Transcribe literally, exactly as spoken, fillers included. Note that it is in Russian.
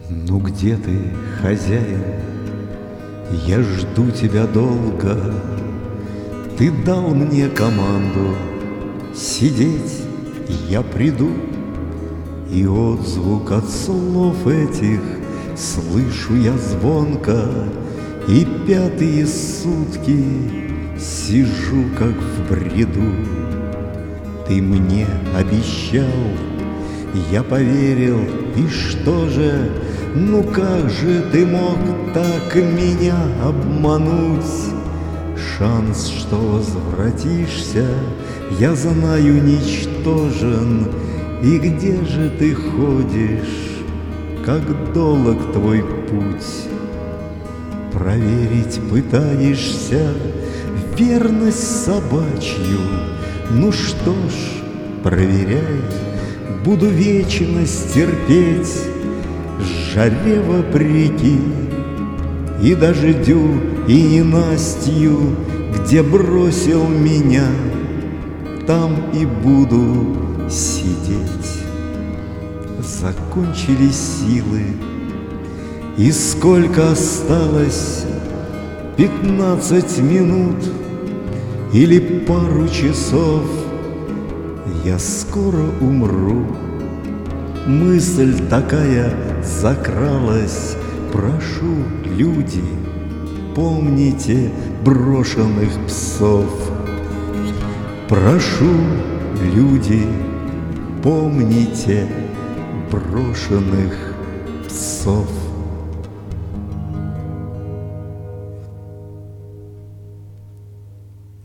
Ну где ты, хозяин? Я жду тебя долго. Ты дал мне команду сидеть, я приду. И отзвук от слов этих слышу я звонко, и пятые сутки сижу, как в бреду. Ты мне обещал, я поверил, и что же, ну как же ты мог так меня обмануть? Шанс, что возвратишься, я знаю, ничтожен. И где же ты ходишь, как долг твой путь? Проверить пытаешься верность собачью. Ну что ж, проверяй, буду вечность терпеть, жаре вопреки, и дождю, и ненастью, где бросил меня, там и буду сидеть. Закончились силы, и сколько осталось? Пятнадцать минут или пару часов. Я скоро умру. Мысль такая закралась. Прошу, люди, помните брошенных псов. Прошу, люди, помните брошенных псов.